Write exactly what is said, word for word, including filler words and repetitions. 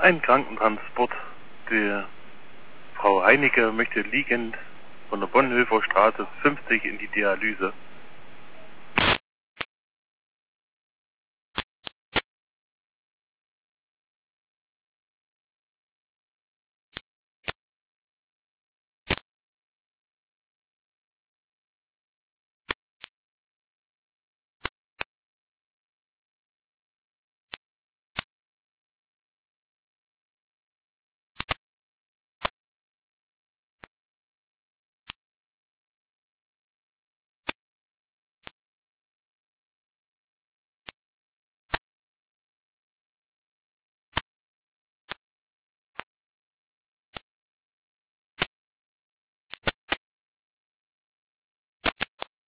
Ein Krankentransport. Die Frau Heinecke möchte liegend von der Bonhoeffer Straße fünfzig in die Dialyse.